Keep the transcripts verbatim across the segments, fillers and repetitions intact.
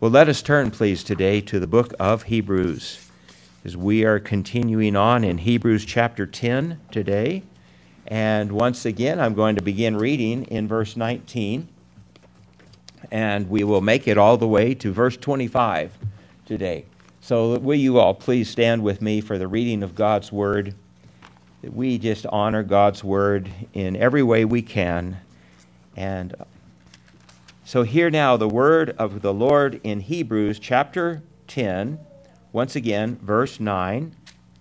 Well, let us turn, please, today to the book of Hebrews, as we are continuing on in Hebrews chapter ten today. And once again, I'm going to begin reading in verse nineteen, and we will make it all the way to verse twenty-five today. So will you all please stand with me for the reading of God's Word, that we just honor God's Word in every way we can. And so hear now the word of the Lord in Hebrews chapter ten, once again, verse nine,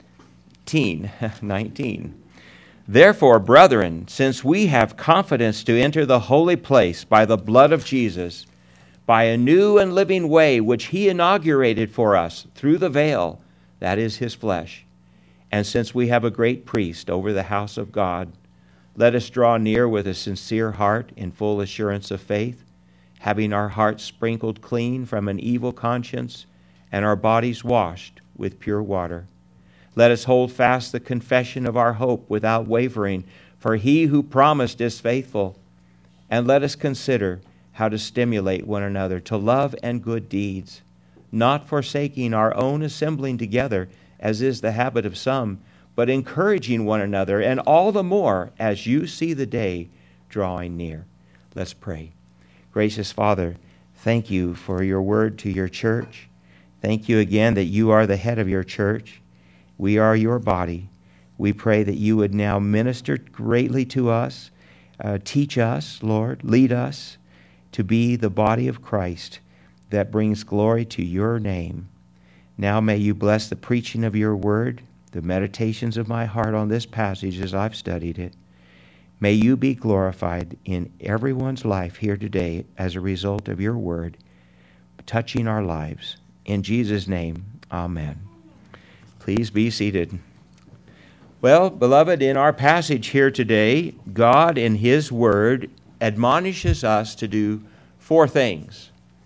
nineteen. Therefore, brethren, since we have confidence to enter the holy place by the blood of Jesus, by a new and living way which he inaugurated for us through the veil, that is his flesh, and since we have a great priest over the house of God, let us draw near with a sincere heart in full assurance of faith, having our hearts sprinkled clean from an evil conscience and our bodies washed with pure water. Let us hold fast the confession of our hope without wavering, for he who promised is faithful. And let us consider how to stimulate one another to love and good deeds, not forsaking our own assembling together, as is the habit of some, but encouraging one another, and all the more as you see the day drawing near. Let's pray. Gracious Father, thank you for your word to your church. Thank you again that you are the head of your church. We are your body. We pray that you would now minister greatly to us, uh, teach us, Lord, lead us to be the body of Christ that brings glory to your name. Now may you bless the preaching of your word, the meditations of my heart on this passage as I've studied it. May you be glorified in everyone's life here today as a result of your word, touching our lives. In Jesus' name, amen. Please be seated. Well, beloved, in our passage here today, God in his word admonishes us to do four things.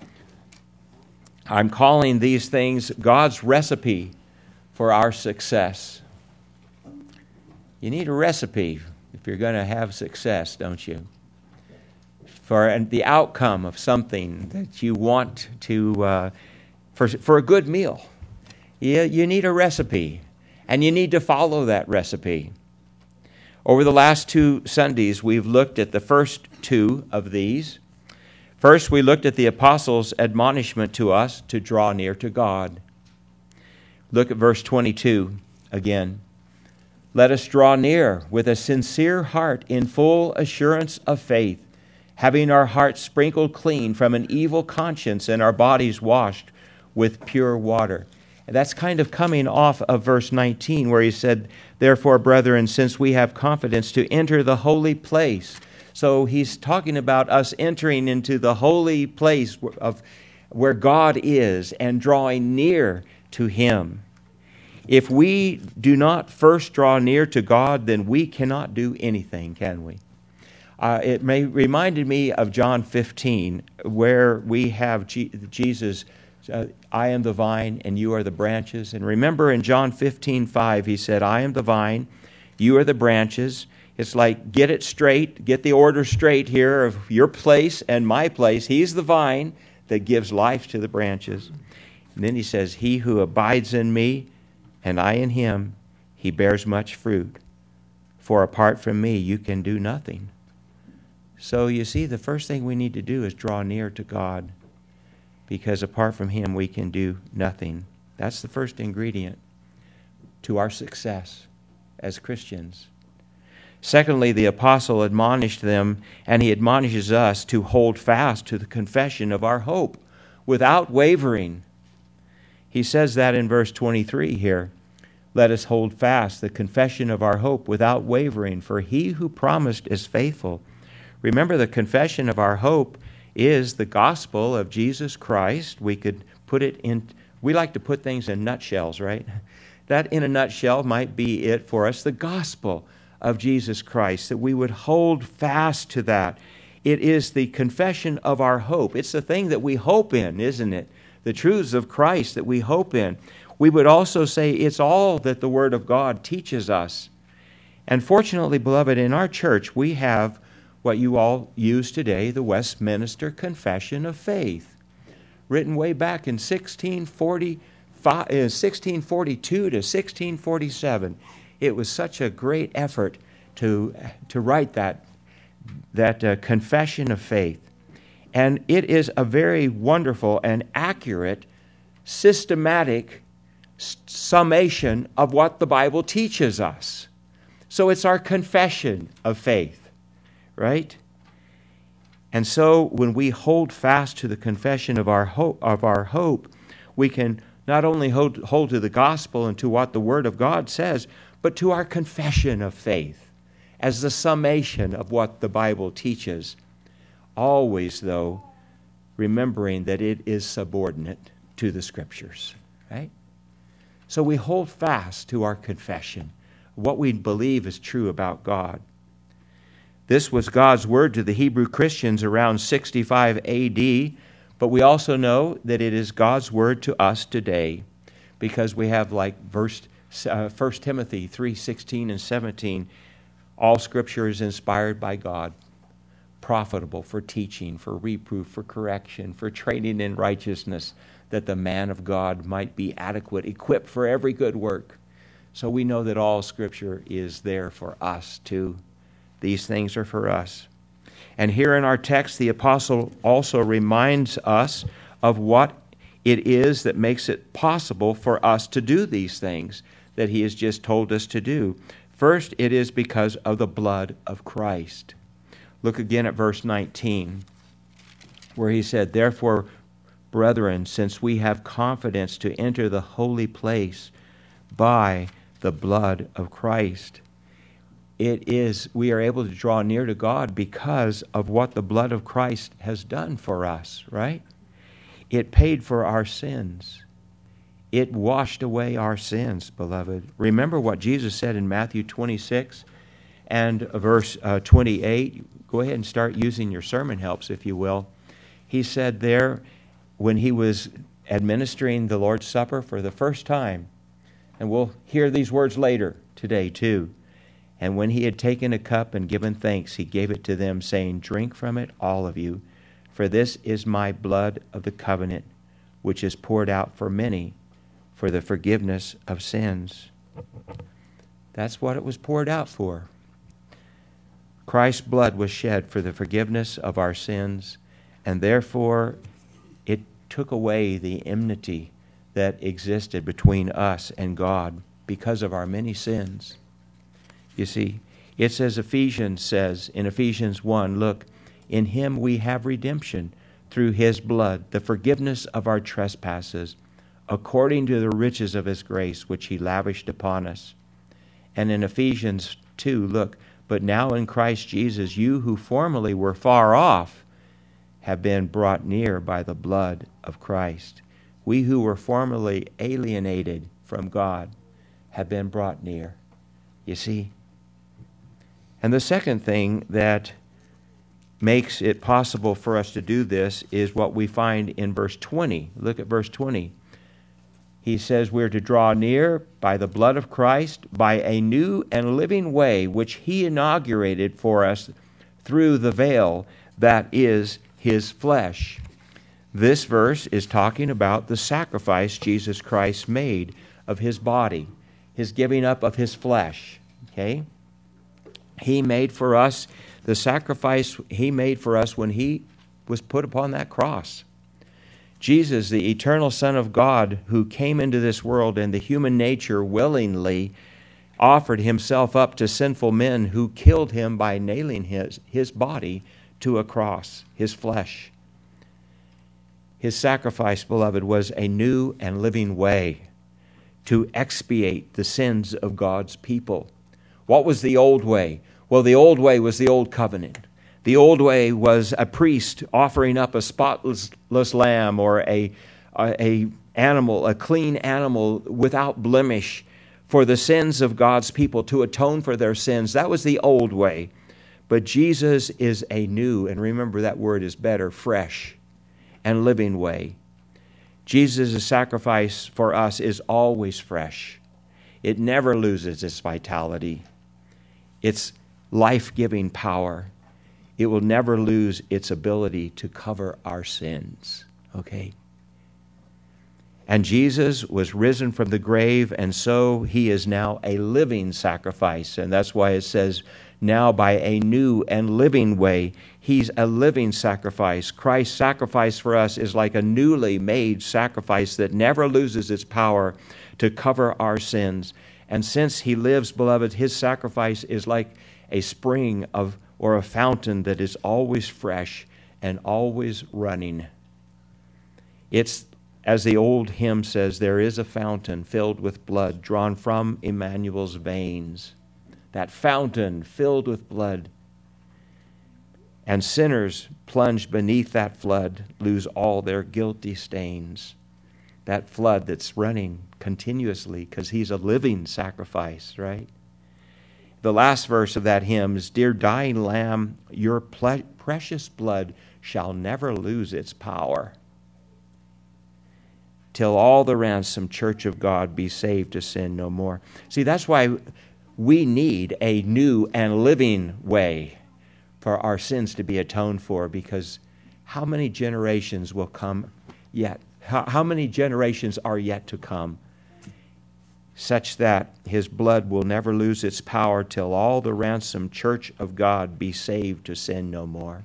I'm calling these things God's recipe for our success. You need a recipe if you're going to have success, don't you? For the outcome of something that you want to, uh, for, for a good meal. You, you need a recipe, and you need to follow that recipe. Over the last two Sundays, we've looked at the first two of these. First, we looked at the apostles' admonishment to us to draw near to God. Look at verse twenty-two again. Let us draw near with a sincere heart in full assurance of faith, having our hearts sprinkled clean from an evil conscience and our bodies washed with pure water. And that's kind of coming off of verse nineteen where he said, therefore, brethren, since we have confidence to enter the holy place. So he's talking about us entering into the holy place of where God is and drawing near to him. If we do not first draw near to God, then we cannot do anything, can we? Uh, it may reminded me of John fifteen, where we have G- Jesus, uh, I am the vine and you are the branches. And remember in John fifteen five, he said, I am the vine, you are the branches. It's like, get it straight, get the order straight here of your place and my place. He's the vine that gives life to the branches. And then he says, he who abides in me and I in him, he bears much fruit. For apart from me, you can do nothing. So you see, the first thing we need to do is draw near to God, because apart from him, we can do nothing. That's the first ingredient to our success as Christians. Secondly, the apostle admonished them, and he admonishes us to hold fast to the confession of our hope without wavering. He says that in verse twenty-three here. Let us hold fast the confession of our hope without wavering, for he who promised is faithful. Remember, the confession of our hope is the gospel of Jesus Christ. We could put it in, we like to put things in nutshells, right? That in a nutshell might be it for us, the gospel of Jesus Christ, that we would hold fast to that. It is the confession of our hope. It's the thing that we hope in, isn't it? The truths of Christ that we hope in. We would also say it's all that the Word of God teaches us. And fortunately, beloved, in our church, we have what you all use today, the Westminster Confession of Faith. written way back in sixteen forty-five, uh, sixteen forty-two to sixteen forty-seven. It was such a great effort to, to write that, that uh, confession of faith. And it is a very wonderful and accurate, systematic summation of what the Bible teaches us. So it's our confession of faith, right? And so when we hold fast to the confession of our hope, of our hope, we can not only hold, hold to the gospel and to what the Word of God says, but to our confession of faith as the summation of what the Bible teaches. Always, though, remembering that it is subordinate to the Scriptures, right? So we hold fast to our confession, what we believe is true about God. This was God's word to the Hebrew Christians around sixty-five A D, but we also know that it is God's word to us today, because we have, like verse uh, First Timothy three sixteen and seventeen, all Scripture is inspired by God, profitable for teaching, for reproof, for correction, for training in righteousness, that the man of God might be adequate, equipped for every good work. So we know that all Scripture is there for us too. These things are for us. And here in our text, the apostle also reminds us of what it is that makes it possible for us to do these things that he has just told us to do. First, it is because of the blood of Christ. Look again at verse nineteen, where he said, "Therefore, brethren, since we have confidence to enter the holy place by the blood of Christ." It is, we are able to draw near to God because of what the blood of Christ has done for us, right? It paid for our sins. It washed away our sins, beloved. Remember what Jesus said in Matthew twenty-six and verse uh, twenty-eight. Go ahead and start using your sermon helps, if you will. He said there, when he was administering the Lord's Supper for the first time, and we'll hear these words later today too, "And when he had taken a cup and given thanks, he gave it to them, saying, Drink from it, all of you, for this is my blood of the covenant, which is poured out for many for the forgiveness of sins." That's what it was poured out for. Christ's blood was shed for the forgiveness of our sins, and therefore it took away the enmity that existed between us and God because of our many sins. You see, it's as Ephesians says in Ephesians one, look, "In him we have redemption through his blood, the forgiveness of our trespasses, according to the riches of his grace, which he lavished upon us." And in Ephesians two, look, "But now in Christ Jesus, you who formerly were far off have been brought near by the blood of Christ." We who were formerly alienated from God have been brought near. You see? And the second thing that makes it possible for us to do this is what we find in verse twenty. Look at verse twenty. He says we're to draw near by the blood of Christ, by a new and living way which he inaugurated for us through the veil that is his flesh. This verse is talking about the sacrifice Jesus Christ made of his body, his giving up of his flesh. Okay? He made for us the sacrifice he made for us when he was put upon that cross. Jesus, the eternal Son of God, who came into this world in the human nature willingly, offered himself up to sinful men who killed him by nailing his, his body to a cross, his flesh. His sacrifice, beloved, was a new and living way to expiate the sins of God's people. What was the old way? Well, the old way was the old covenant. The old way was a priest offering up a spotless lamb or a, a, a animal, a clean animal without blemish for the sins of God's people, to atone for their sins. That was the old way. But Jesus is a new, and remember that word is better, fresh and living way. Jesus' sacrifice for us is always fresh. It never loses its vitality, its life-giving power. It will never lose its ability to cover our sins. Okay? And Jesus was risen from the grave, and so he is now a living sacrifice. And that's why it says, now by a new and living way, he's a living sacrifice. Christ's sacrifice for us is like a newly made sacrifice that never loses its power to cover our sins. And since he lives, beloved, his sacrifice is like a spring of or a fountain that is always fresh and always running. It's, as the old hymn says, there is a fountain filled with blood drawn from Emmanuel's veins. That fountain filled with blood. And sinners plunged beneath that flood lose all their guilty stains. That flood that's running continuously because he's a living sacrifice, right? The last verse of that hymn is, Dear dying Lamb, your ple- precious blood shall never lose its power, till all the ransomed church of God be saved to sin no more. See, that's why we need a new and living way for our sins to be atoned for, because how many generations will come yet? How, how many generations are yet to come, such that his blood will never lose its power till all the ransomed church of God be saved to sin no more.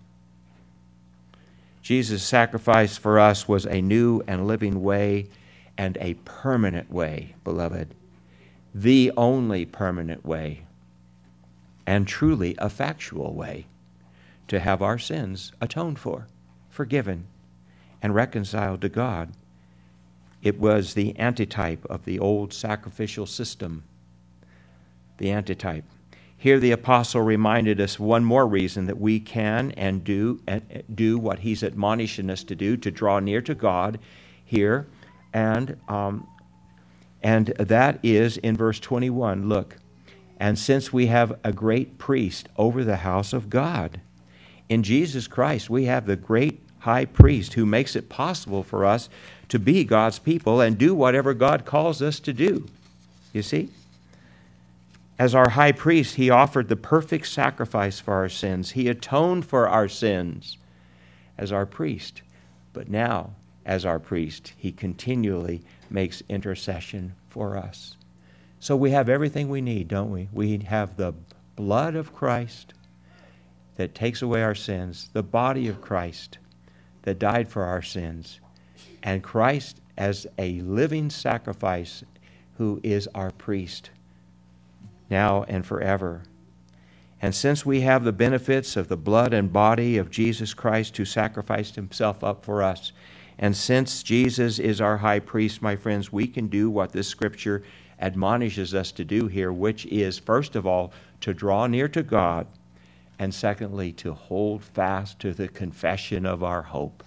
Jesus' sacrifice for us was a new and living way and a permanent way, beloved. The only permanent way and truly a factual way to have our sins atoned for, forgiven, and reconciled to God. It was the antitype of the old sacrificial system. The antitype. Here the apostle reminded us one more reason that we can and do and do what he's admonishing us to do, to draw near to God here. And um, and that is in verse twenty-one. Look, and since we have a great priest over the house of God, in Jesus Christ we have the great high priest who makes it possible for us to be God's people and do whatever God calls us to do. You see? As our high priest, he offered the perfect sacrifice for our sins. He atoned for our sins as our priest. But now, as our priest, he continually makes intercession for us. So we have everything we need, don't we? We have the blood of Christ that takes away our sins, the body of Christ that died for our sins, and Christ as a living sacrifice who is our priest now and forever. And since we have the benefits of the blood and body of Jesus Christ who sacrificed himself up for us, and since Jesus is our high priest, my friends, we can do what this scripture admonishes us to do here, which is, first of all, to draw near to God, and secondly, to hold fast to the confession of our hope.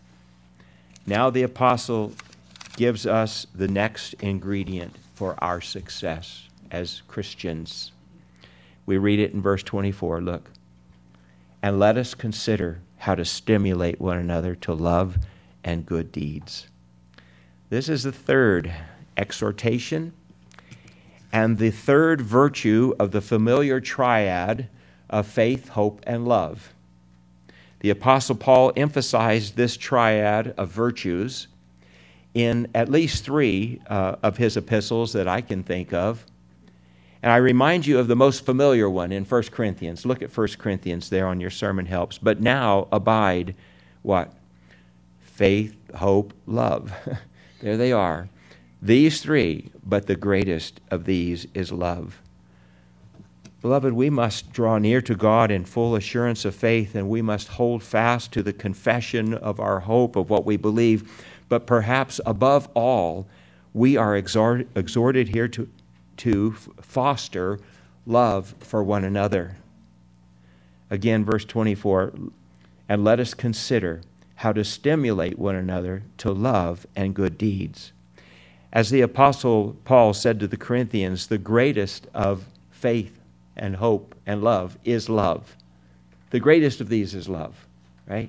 Now the apostle gives us the next ingredient for our success as Christians. We read it in verse twenty-four. Look. And let us consider how to stimulate one another to love and good deeds. This is the third exhortation and the third virtue of the familiar triad of faith, hope, and love. The Apostle Paul emphasized this triad of virtues in at least three uh, of his epistles that I can think of. And I remind you of the most familiar one in First Corinthians. Look at First Corinthians there on your sermon helps. But now abide what? Faith, hope, love. There they are. These three, but the greatest of these is love. Beloved, we must draw near to God in full assurance of faith, and we must hold fast to the confession of our hope, of what we believe. But perhaps above all, we are exhort, exhorted here to, to foster love for one another. Again, verse twenty-four, and let us consider how to stimulate one another to love and good deeds. As the Apostle Paul said to the Corinthians, the greatest of faith and hope and love is love. The greatest of these is love, right?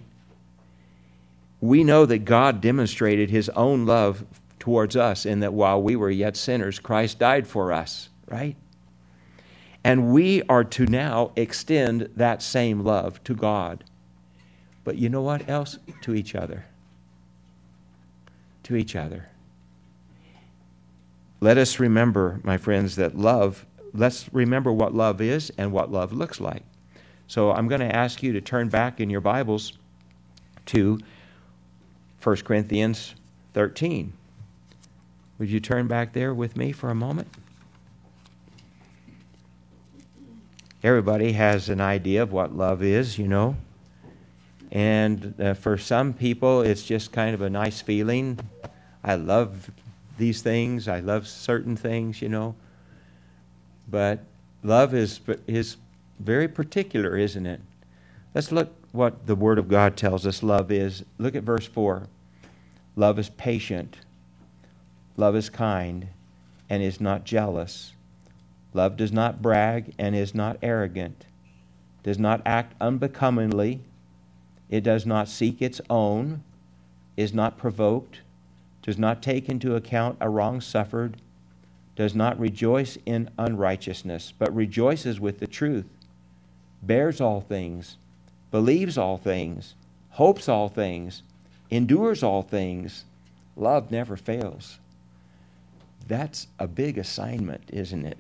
We know that God demonstrated his own love towards us in that while we were yet sinners, Christ died for us, right? And we are to now extend that same love to God. But you know what else? To each other. To each other. let us remember, my friends, that love, let's remember what love is and what love looks like. So I'm going to ask you to turn back in your Bibles to First Corinthians thirteen. Would you turn back there with me for a moment? Everybody has an idea of what love is, you know. And uh, for some people, it's just kind of a nice feeling. I love these things. I love certain things, you know. But love is is very particular, isn't it? Let's look what the Word of God tells us love is. Look at verse four. Love is patient. Love is kind and is not jealous. Love does not brag and is not arrogant, does not act unbecomingly. It does not seek its own, is not provoked, does not take into account a wrong suffered, does not rejoice in unrighteousness, but rejoices with the truth, bears all things, believes all things, hopes all things, endures all things. Love never fails. That's a big assignment, isn't it?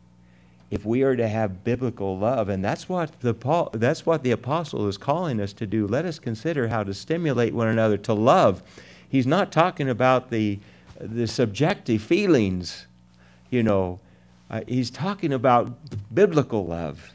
If we are to have biblical love, and that's what the Paul, that's what the apostle is calling us to do. Let us consider how to stimulate one another to love. He's not talking about the the subjective feelings, you know. Uh, he's talking about biblical love.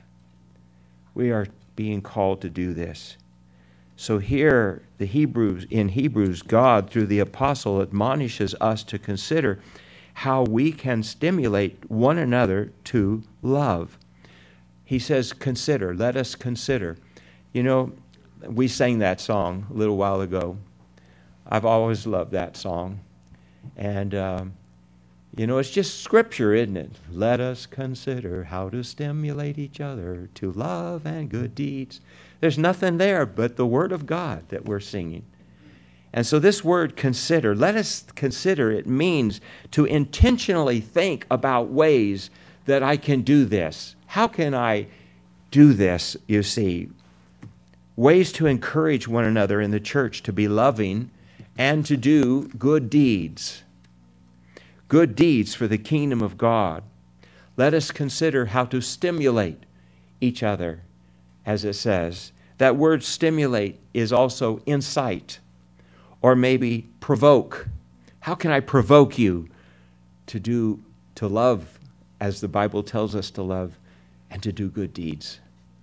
We are being called to do this. So here, the Hebrews in Hebrews, God through the apostle admonishes us to consider how we can stimulate one another to love. He says, consider, let us consider. You know, we sang that song a little while ago. I've always loved that song. And, um, you know, it's just scripture, isn't it? Let us consider how to stimulate each other to love and good deeds. There's nothing there but the Word of God that we're singing. And so this word consider, let us consider, it means to intentionally think about ways that I can do this. How can I do this, you see? Ways to encourage one another in the church to be loving and to do good deeds. Good deeds for the kingdom of God. Let us consider how to stimulate each other, as it says. That word stimulate is also incite. Or maybe provoke. How can I provoke you to do, to love as the Bible tells us to love and to do good deeds?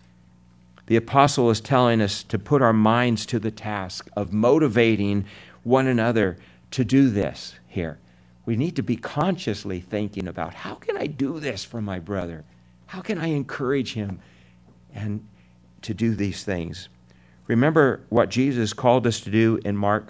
The apostle is telling us to put our minds to the task of motivating one another to do this here. We need to be consciously thinking about, how can I do this for my brother? How can I encourage him and to do these things? Remember what Jesus called us to do in Mark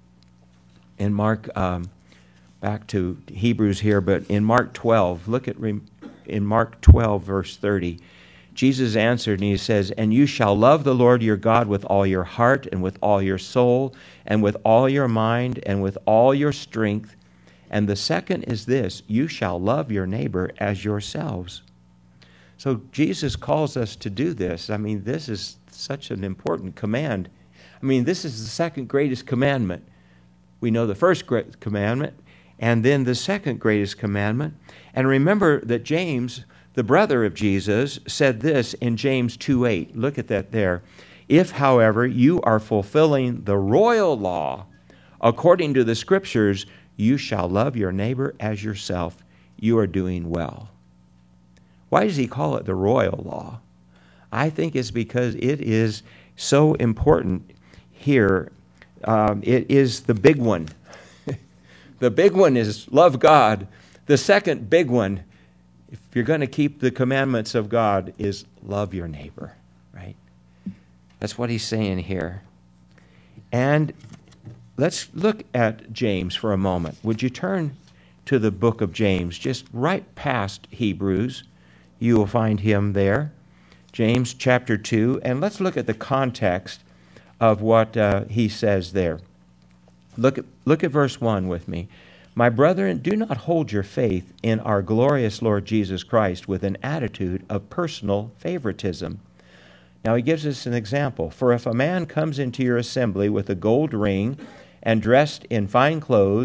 In Mark, um, back to Hebrews here, but in Mark twelve, look at in Mark twelve, verse thirty. Jesus answered and he says, and you shall love the Lord your God with all your heart and with all your soul and with all your mind and with all your strength. And the second is this, you shall love your neighbor as yourselves. So Jesus calls us to do this. I mean, this is such an important command. I mean, this is the second greatest commandment. We know the first great commandment, and then the second greatest commandment. And remember that James, the brother of Jesus, said this in James two eight. Look at that there. If, however, you are fulfilling the royal law according to the Scriptures, you shall love your neighbor as yourself. You are doing well. Why does he call it the royal law? I think it's because it is so important here. Um, it is the big one. The big one is love God. The second big one, if you're going to keep the commandments of God, is love your neighbor, right? That's what he's saying here. And let's look at James for a moment. Would you turn to the book of James, just right past Hebrews? You will find him there. James chapter two. And let's look at the context of what uh, he says there. Look at, look at verse one with me. My brethren, do not hold your faith in our glorious Lord Jesus Christ with an attitude of personal favoritism. Now he gives us an example. For if a man comes into your assembly with a gold ring and dressed in fine clothes,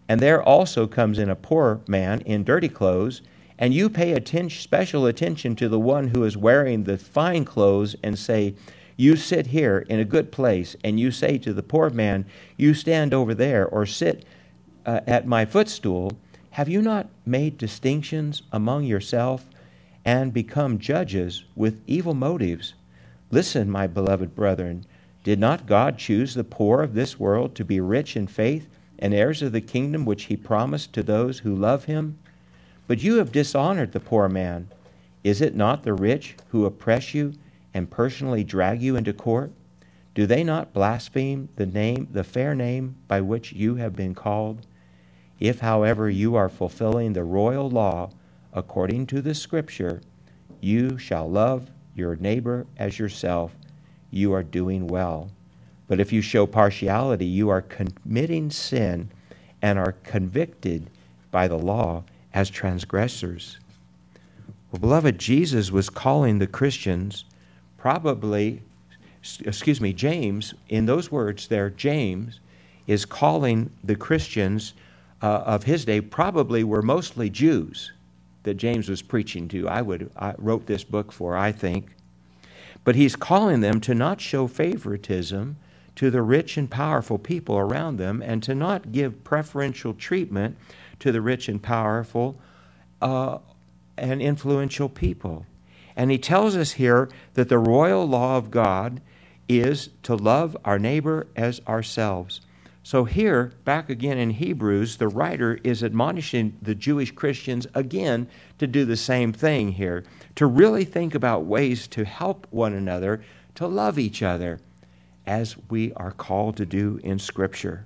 and there also comes in a poor man in dirty clothes, and you pay atten- special attention to the one who is wearing the fine clothes and say, you sit here in a good place, and you say to the poor man, you stand over there, or sit uh, at my footstool, have you not made distinctions among yourself and become judges with evil motives? Listen, my beloved brethren, did not God choose the poor of this world to be rich in faith and heirs of the kingdom which he promised to those who love him? But you have dishonored the poor man. Is it not the rich who oppress you and personally drag you into court? Do they not blaspheme the name, the fair name by which you have been called? If, however, you are fulfilling the royal law according to the Scripture, you shall love your neighbor as yourself, you are doing well. But if you show partiality, you are committing sin and are convicted by the law as transgressors. Well, beloved, Jesus was calling the Christians, probably, excuse me, James, in those words there, James is calling the Christians uh, of his day, probably were mostly Jews that James was preaching to. I would I wrote this book for, I think. But he's calling them to not show favoritism to the rich and powerful people around them, and to not give preferential treatment to the rich and powerful uh, and influential people. And he tells us here that the royal law of God is to love our neighbor as ourselves. So here, back again in Hebrews, the writer is admonishing the Jewish Christians again to do the same thing here, to really think about ways to help one another, to love each other, as we are called to do in Scripture.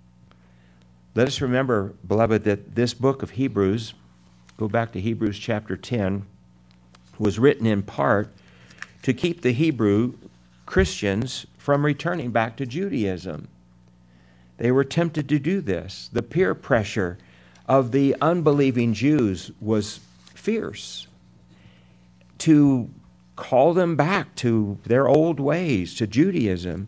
Let us remember, beloved, that this book of Hebrews, go back to Hebrews chapter ten, was written in part to keep the Hebrew Christians from returning back to Judaism. They were tempted to do this. The peer pressure of the unbelieving Jews was fierce to call them back to their old ways, to Judaism.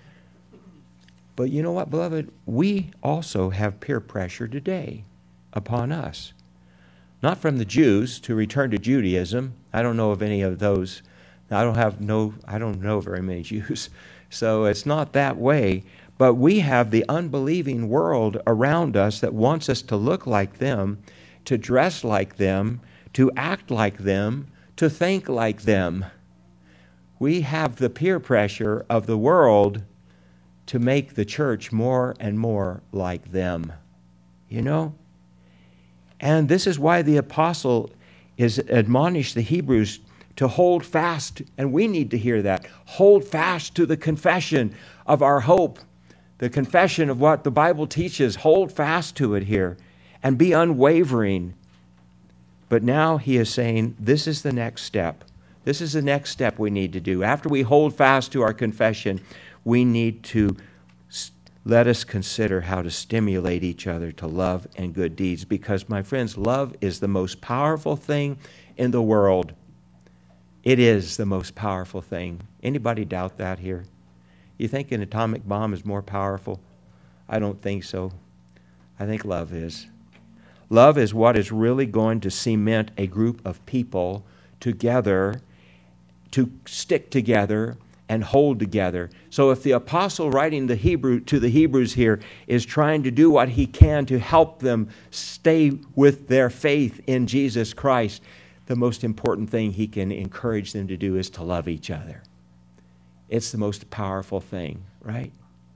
But you know what, beloved? We also have peer pressure today upon us. Not from the Jews to return to Judaism. I don't know of any of those. I don't have no I don't know very many Jews. So it's not that way. But we have the unbelieving world around us that wants us to look like them, to dress like them, to act like them, to think like them. We have the peer pressure of the world to make the church more and more like them. You know? And this is why the apostle is admonished the Hebrews to hold fast, and we need to hear that. Hold fast to the confession of our hope. The confession of what the Bible teaches, hold fast to it here and be unwavering. But now he is saying this is the next step. This is the next step we need to do. After we hold fast to our confession, we need to let us consider how to stimulate each other to love and good deeds. Because, my friends, love is the most powerful thing in the world. It is the most powerful thing. Anybody doubt that here? You think an atomic bomb is more powerful? I don't think so. I think love is. Love is what is really going to cement a group of people together, to stick together and hold together. So if the apostle writing the Hebrew to the Hebrews here is trying to do what he can to help them stay with their faith in Jesus Christ, the most important thing he can encourage them to do is to love each other. It's the most powerful thing, right?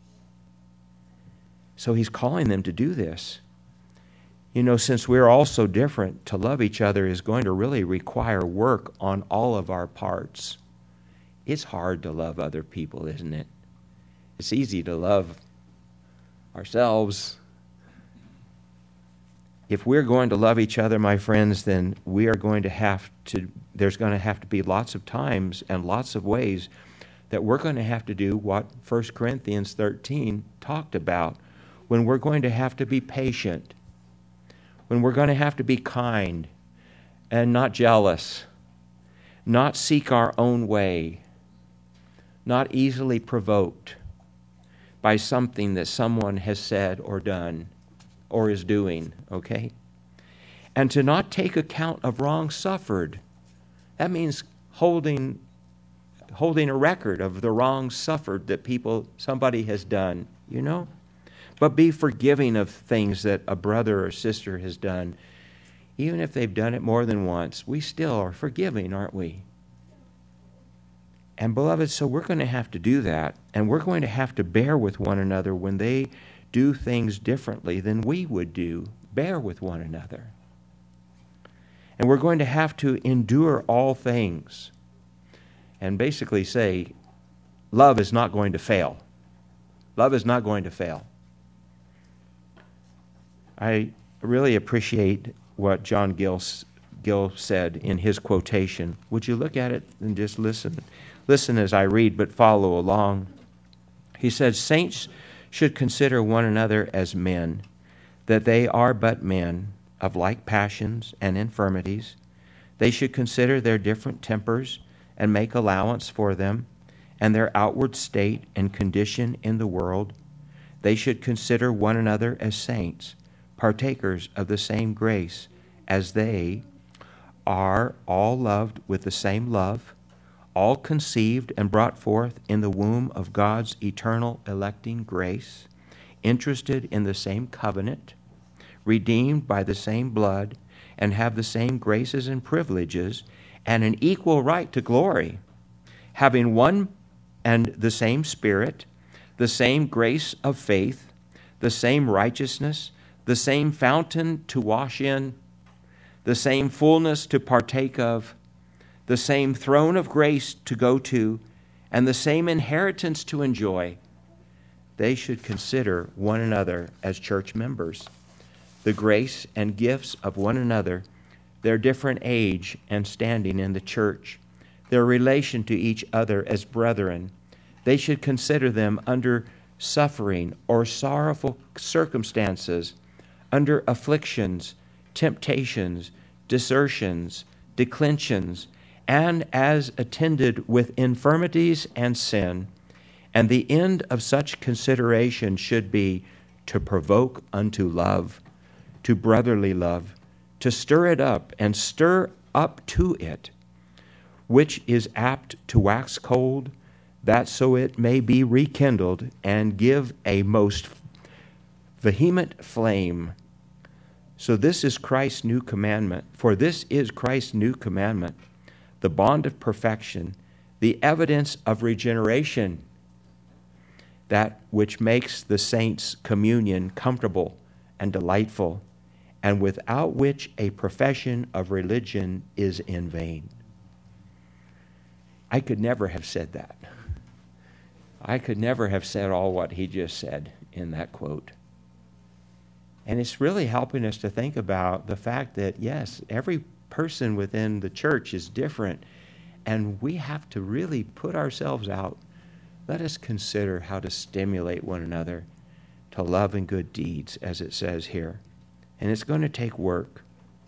So he's calling them to do this. You know, since we're all so different, to love each other is going to really require work on all of our parts. It's hard to love other people, isn't it? It's easy to love ourselves. If we're going to love each other, my friends, then we are going to have to, there's going to have to be lots of times and lots of ways that we're going to have to do what First Corinthians thirteen talked about, when we're going to have to be patient, when we're going to have to be kind and not jealous, not seek our own way, not easily provoked by something that someone has said or done. or is doing, okay? And to not take account of wrong suffered. That means holding holding a record of the wrongs suffered that people, somebody has done, you know? But be forgiving of things that a brother or sister has done. Even if they've done it more than once, we still are forgiving, aren't we? And beloved, so we're going to have to do that, and we're going to have to bear with one another when they do things differently than we would do. Bear with one another. And we're going to have to endure all things. And basically say, love is not going to fail. Love is not going to fail. I really appreciate what John Gill, Gill said in his quotation. Would you look at it and just listen? Listen as I read, but follow along. He said, saints should consider one another as men, that they are but men of like passions and infirmities. They should consider their different tempers and make allowance for them, and their outward state and condition in the world. They should consider one another as saints, partakers of the same grace, as they are all loved with the same love, all conceived and brought forth in the womb of God's eternal electing grace, interested in the same covenant, redeemed by the same blood, and have the same graces and privileges, and an equal right to glory, having one and the same Spirit, the same grace of faith, the same righteousness, the same fountain to wash in, the same fullness to partake of, the same throne of grace to go to, and the same inheritance to enjoy. They should consider one another as church members, the grace and gifts of one another, their different age and standing in the church, their relation to each other as brethren. They should consider them under suffering or sorrowful circumstances, under afflictions, temptations, desertions, declensions, and as attended with infirmities and sin. And the end of such consideration should be to provoke unto love, to brotherly love, to stir it up and stir up to it, which is apt to wax cold, that so it may be rekindled and give a most vehement flame. So this is Christ's new commandment, for this is Christ's new commandment, the bond of perfection, the evidence of regeneration, that which makes the saints' communion comfortable and delightful, and without which a profession of religion is in vain. I could never have said that. I could never have said all what he just said in that quote. And it's really helping us to think about the fact that, yes, every person within the church is different, and we have to really put ourselves out. Let us consider how to stimulate one another to love and good deeds, as it says here. And it's going to take work.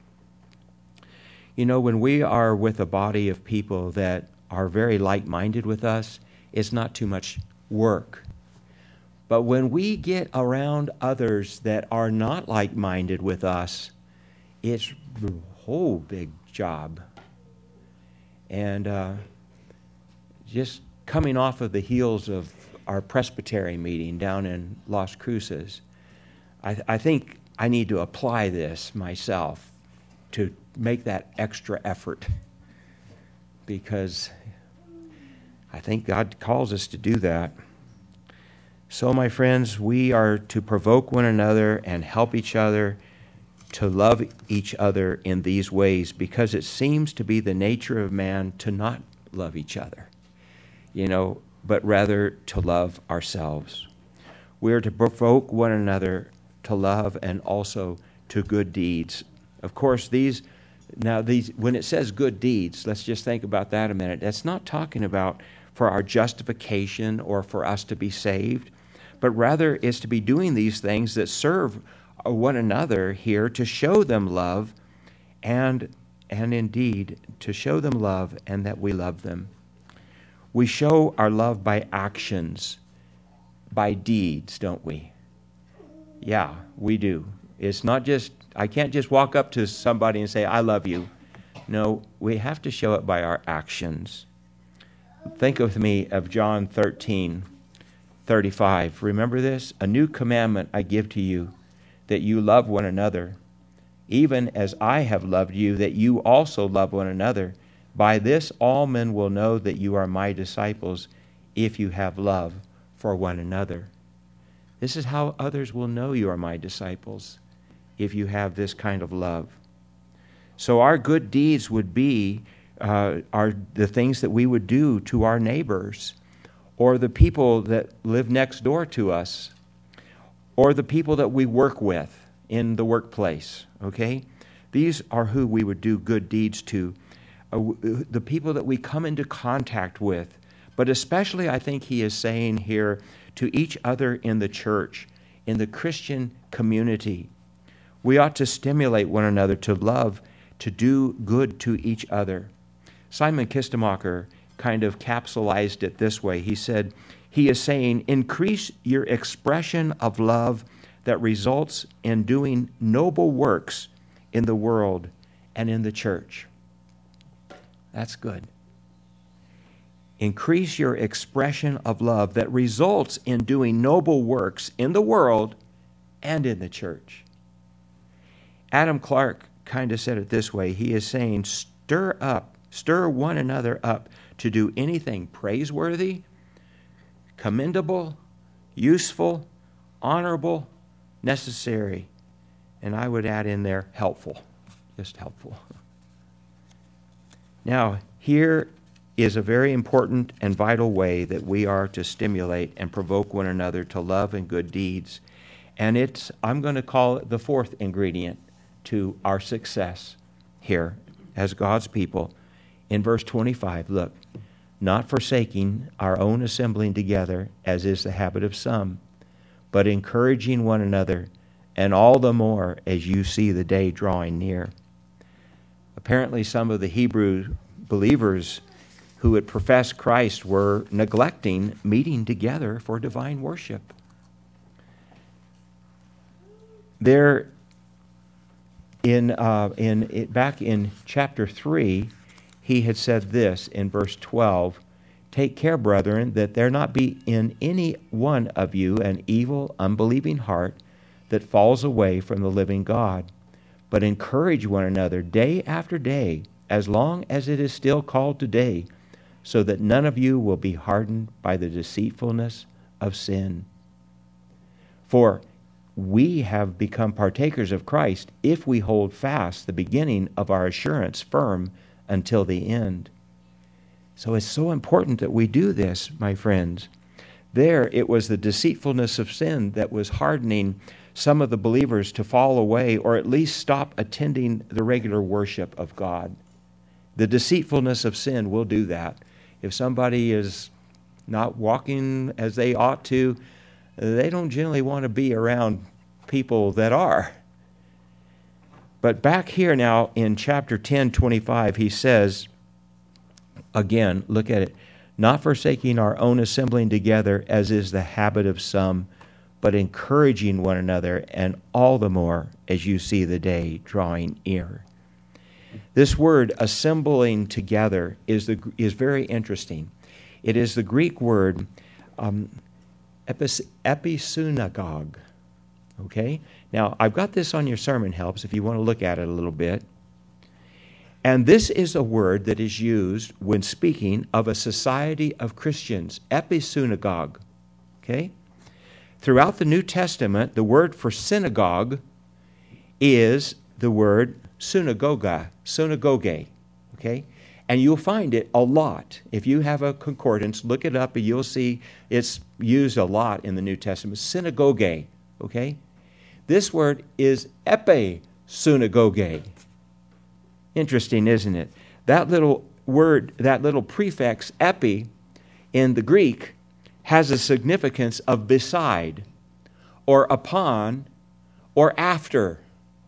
You know, when we are with a body of people that are very like-minded with us, it's not too much work. But when we get around others that are not like-minded with us, it's a whole big job. And uh, just coming off of the heels of our presbytery meeting down in Las Cruces, I, I think I need to apply this myself to make that extra effort, because I think God calls us to do that. So, my friends, we are to provoke one another and help each other to love each other in these ways, because it seems to be the nature of man to not love each other, you know, but rather to love ourselves. We are to provoke one another to love and also to good deeds. Of course, these now these when it says good deeds, let's just think about that a minute. That's not talking about for our justification or for us to be saved, but rather is to be doing these things that serve one another here to show them love, and and indeed to show them love and that we love them. We show our love by actions, by deeds, don't we? Yeah, we do. It's not just, I can't just walk up to somebody and say, I love you. No, we have to show it by our actions. Think with me of John thirteen thirty-five. Remember this? A new commandment I give to you, that you love one another, even as I have loved you, that you also love one another. By this all men will know that you are my disciples, if you have love for one another. This is how others will know you are my disciples, if you have this kind of love. So our good deeds would be uh, are the things that we would do to our neighbors, or the people that live next door to us, or the people that we work with in the workplace, okay? These are who we would do good deeds to, uh, the people that we come into contact with. But especially, I think he is saying here, to each other in the church, in the Christian community. We ought to stimulate one another to love, to do good to each other. Simon Kistemacher kind of capsulized it this way. He said, he is saying, increase your expression of love that results in doing noble works in the world and in the church. That's good. Increase your expression of love that results in doing noble works in the world and in the church. Adam Clark kind of said it this way. He is saying, stir up, stir one another up to do anything praiseworthy, commendable, useful, honorable, necessary, and I would add in there, helpful. Just helpful. Now, here is a very important and vital way that we are to stimulate and provoke one another to love and good deeds. And it's, I'm going to call it the fourth ingredient to our success here as God's people. In verse twenty-five, look, not forsaking our own assembling together, as is the habit of some, but encouraging one another, and all the more as you see the day drawing near. Apparently, some of the Hebrew believers who had professed Christ were neglecting meeting together for divine worship. There, in uh, in it, back in chapter three, he had said this in verse twelve: "Take care, brethren, that there not be in any one of you an evil, unbelieving heart that falls away from the living God, but encourage one another day after day, as long as it is still called today, so that none of you will be hardened by the deceitfulness of sin. For we have become partakers of Christ if we hold fast the beginning of our assurance firm until the end." So it's so important that we do this, my friends. There, it was the deceitfulness of sin that was hardening some of the believers to fall away, or at least stop attending the regular worship of God. The deceitfulness of sin will do that. If somebody is not walking as they ought to, they don't generally want to be around people that are. But back here now in chapter ten, twenty-five, he says, again, look at it, not forsaking our own assembling together, as is the habit of some, but encouraging one another, and all the more as you see the day drawing near. This word, assembling together, is the is very interesting. It is the Greek word um, epis, episynagogue. Okay? Now, I've got this on your sermon helps if you want to look at it a little bit. And this is a word that is used when speaking of a society of Christians, episynagogue. Okay? Throughout the New Testament, the word for synagogue is the word synagoga, synagoge, okay? And you'll find it a lot. If you have a concordance, look it up and you'll see it's used a lot in the New Testament. Synagoge, okay? This word is episynagoge. Interesting, isn't it? That little word, that little prefix, epi, in the Greek, has a significance of beside, or upon, or after.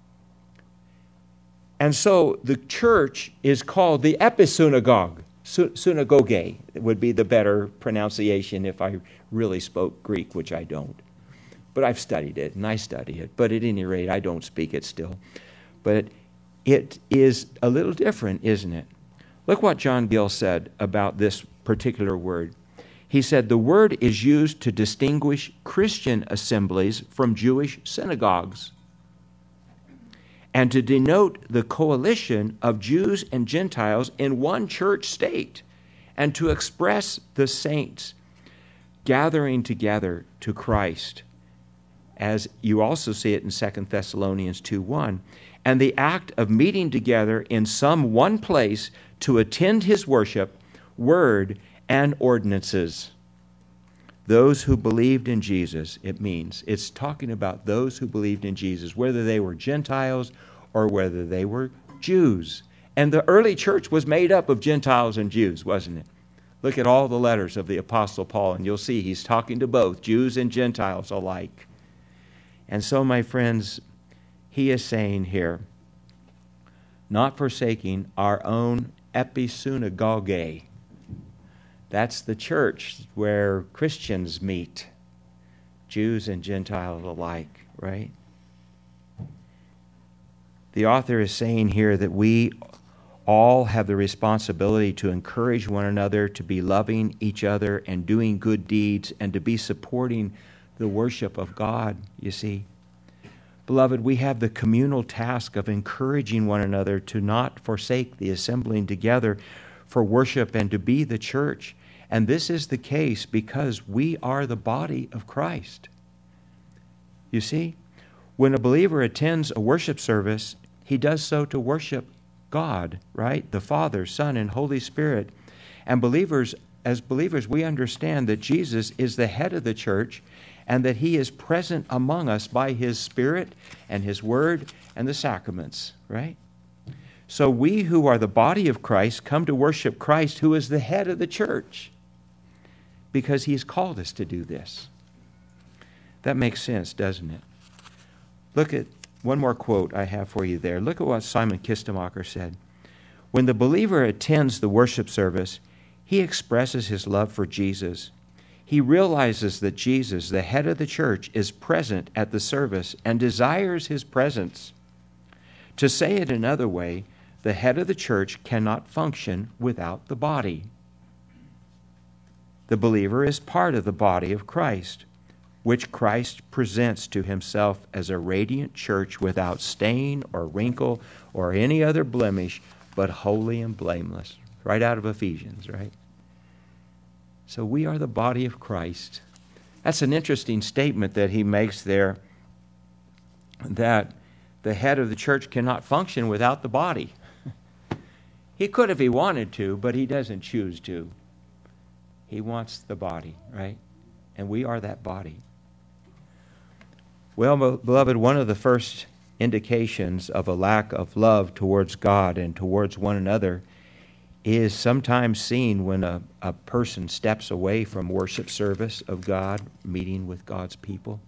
And so the church is called the episynagogue. Synagoge would be the better pronunciation if I really spoke Greek, which I don't. but I've studied it, and I study it. But at any rate, I don't speak it still. But it is a little different, isn't it? Look what John Gill said about this particular word. He said, the word is used to distinguish Christian assemblies from Jewish synagogues, and to denote the coalition of Jews and Gentiles in one church state, and to express the saints gathering together to Christ, as you also see it in Second Thessalonians two one, and the act of meeting together in some one place to attend his worship, word, and ordinances. Those who believed in Jesus, it means. It's talking about those who believed in Jesus, whether they were Gentiles or whether they were Jews. And the early church was made up of Gentiles and Jews, wasn't it? Look at all the letters of the Apostle Paul, and you'll see he's talking to both Jews and Gentiles alike. And so, my friends, he is saying here, not forsaking our own episynagoge. That's the church where Christians meet, Jews and Gentiles alike, right? The author is saying here that we all have the responsibility to encourage one another, to be loving each other and doing good deeds, and to be supporting the worship of God, you see. Beloved, we have the communal task of encouraging one another to not forsake the assembling together for worship and to be the church. And this is the case because we are the body of Christ. You see, when a believer attends a worship service, he does so to worship God, right? The Father, Son, and Holy Spirit. And believers, as believers, we understand that Jesus is the head of the church and that he is present among us by his Spirit and his Word and the sacraments, right? So we who are the body of Christ come to worship Christ, who is the head of the church, because he's called us to do this. That makes sense, doesn't it? Look at one more quote I have for you there. Look at what Simon Kistemacher said. When the believer attends the worship service, he expresses his love for Jesus. He realizes that Jesus, the head of the church, is present at the service and desires his presence. To say it another way, the head of the church cannot function without the body. The believer is part of the body of Christ, which Christ presents to himself as a radiant church without stain or wrinkle or any other blemish, but holy and blameless. Right out of Ephesians, right? So we are the body of Christ. That's an interesting statement that he makes there, that the head of the church cannot function without the body. He could if he wanted to, but he doesn't choose to. He wants the body, right? And we are that body. Well, beloved, one of the first indications of a lack of love towards God and towards one another is sometimes seen when a, a person steps away from worship service of God, meeting with God's people.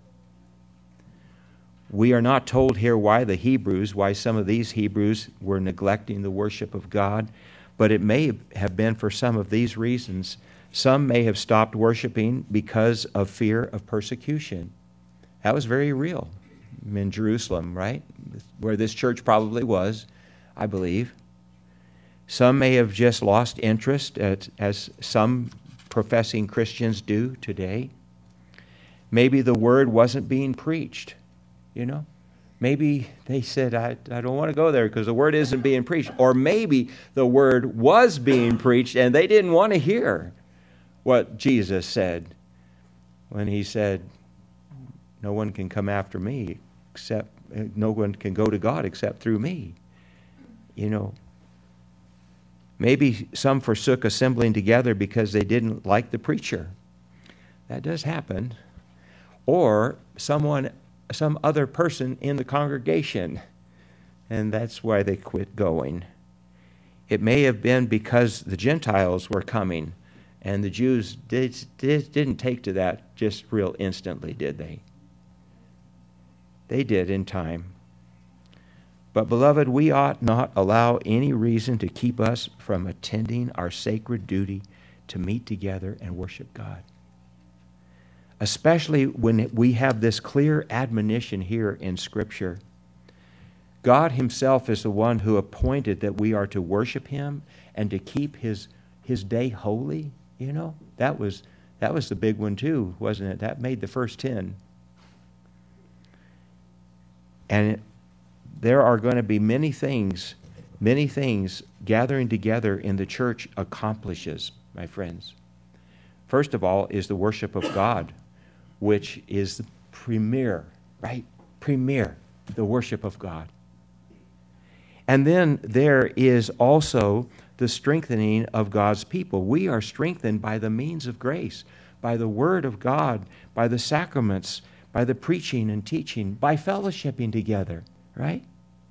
We are not told here why the Hebrews, why some of these Hebrews were neglecting the worship of God, but it may have been for some of these reasons. Some may have stopped worshiping because of fear of persecution. That was very real in Jerusalem, right? Where this church probably was, I believe. Some may have just lost interest, as, as some professing Christians do today. Maybe the word wasn't being preached, you know. Maybe they said, I, I don't want to go there because the word isn't being preached. Or maybe the word was being preached and they didn't want to hear what Jesus said when he said, no one can come after me except, no one can go to God except through me. You know, maybe some forsook assembling together because they didn't like the preacher. That does happen. Or someone, some other person in the congregation, and that's why they quit going. It may have been because the Gentiles were coming, and the Jews did, did, didn't take to that just real instantly, did they? They did in time. But, beloved, we ought not allow any reason to keep us from attending our sacred duty to meet together and worship God. especially when we have this clear admonition here in Scripture. God himself is the one who appointed that we are to worship him and to keep his his day holy. You know, that was that was the big one too, wasn't it? That made the first ten. And it, there are going to be many things, many things gathering together in the church accomplishes, my friends. First of all is the worship of God, which is the premier, right? Premier, the worship of God. And then there is also the strengthening of God's people. We are strengthened by the means of grace, by the Word of God, by the sacraments, by the preaching and teaching, by fellowshipping together, right?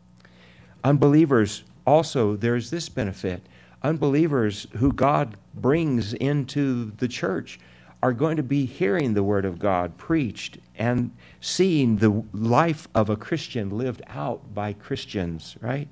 Unbelievers also, there's this benefit. Unbelievers who God brings into the church are going to be hearing the Word of God preached and seeing the life of a Christian lived out by Christians, right?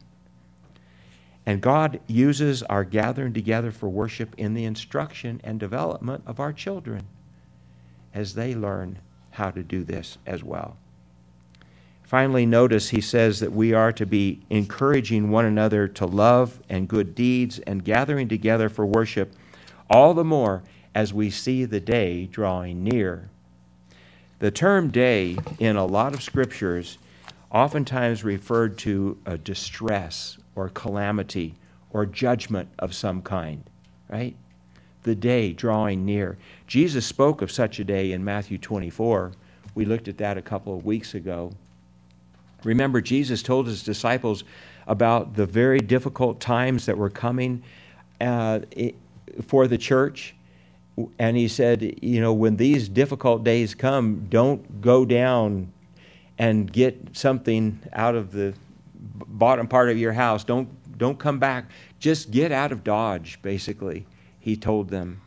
And God uses our gathering together for worship in the instruction and development of our children as they learn how to do this as well. Finally, notice he says that we are to be encouraging one another to love and good deeds and gathering together for worship, all the more as we see the day drawing near. The term day in a lot of scriptures oftentimes referred to a distress or calamity or judgment of some kind, right? The day drawing near. Jesus spoke of such a day in Matthew twenty-four. We looked at that a couple of weeks ago. Remember, Jesus told his disciples about the very difficult times that were coming uh, for the church. And he said, you know, when these difficult days come, don't go down and get something out of the bottom part of your house. Don't don't come back. Just get out of Dodge, basically, he told them.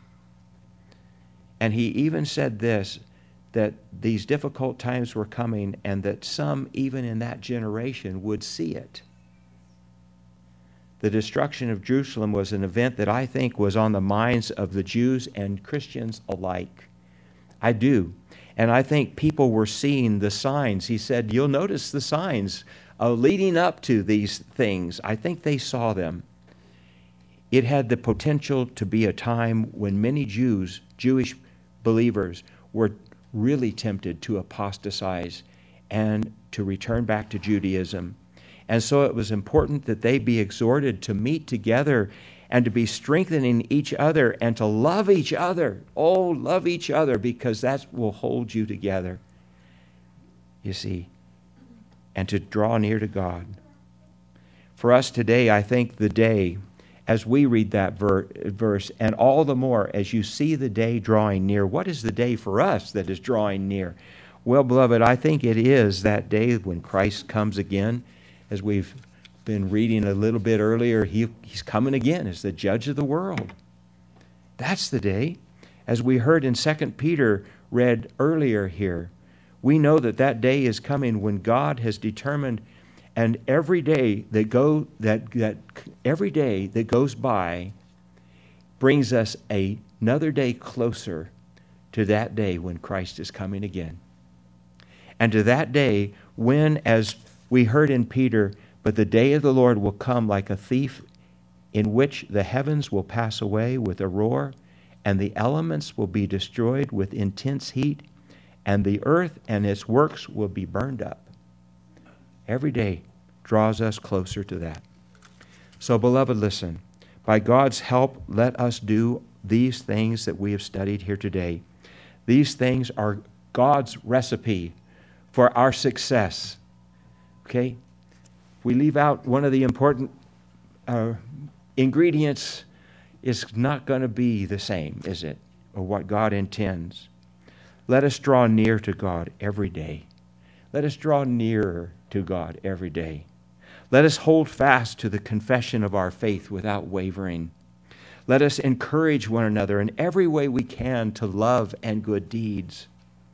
And he even said this, that these difficult times were coming and that some, even in that generation, would see it. The destruction of Jerusalem was an event that I think was on the minds of the Jews and Christians alike. I do. And I think people were seeing the signs. He said, you'll notice the signs uh, leading up to these things. I think they saw them. It had the potential to be a time when many Jews, Jewish believers, were really tempted to apostatize and to return back to Judaism. And so it was important that they be exhorted to meet together and to be strengthening each other and to love each other. Oh, love each other, because that will hold you together, you see, and to draw near to God. For us today, I think the day, as we read that ver- verse, and all the more as you see the day drawing near, what is the day for us that is drawing near? Well, beloved, I think it is that day when Christ comes again. As we've been reading a little bit earlier, he, he's coming again as the judge of the world. That's the day. As we heard in Second Peter read earlier here, we know that that day is coming when God has determined, and every day that go that that every day that goes by brings us a, another day closer to that day when Christ is coming again. And to that day when, as we heard in Peter, but the day of the Lord will come like a thief, in which the heavens will pass away with a roar, and the elements will be destroyed with intense heat, and the earth and its works will be burned up. Every day draws us closer to that. So, beloved, listen. By God's help, let us do these things that we have studied here today. These things are God's recipe for our success. Okay? If we leave out one of the important uh, ingredients, it's not going to be the same, is it? Or what God intends. Let us draw near to God every day. Let us draw nearer to God every day. Let us hold fast to the confession of our faith without wavering. Let us encourage one another in every way we can to love and good deeds.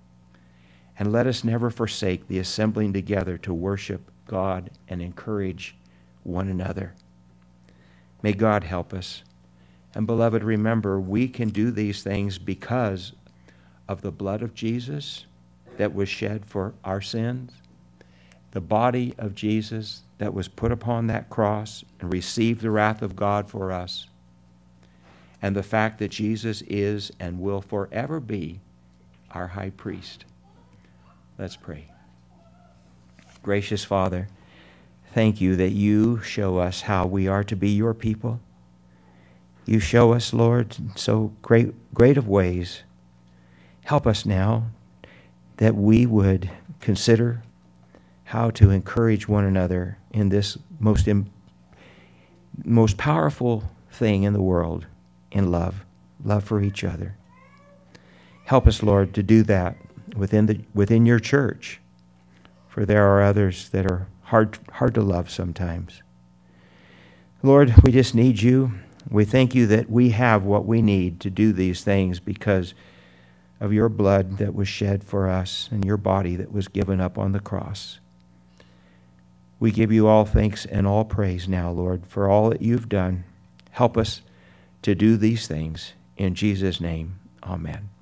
And let us never forsake the assembling together to worship God and encourage one another. May God help us. And beloved, remember, we can do these things because of the blood of Jesus that was shed for our sins, the body of Jesus that was put upon that cross and received the wrath of God for us, and the fact that Jesus is and will forever be our high priest. Let's pray. Gracious Father, thank you that you show us how we are to be your people. You show us, Lord, in so great, great of ways. Help us now that we would consider how to encourage one another in this most, im- most powerful thing in the world, in love, love for each other. Help us, Lord, to do that within the within your church, for there are others that are hard hard to love sometimes. Lord, we just need you. We thank you that we have what we need to do these things because of your blood that was shed for us and your body that was given up on the cross. We give you all thanks and all praise now, Lord, for all that you've done. Help us to do these things. In Jesus' name, amen.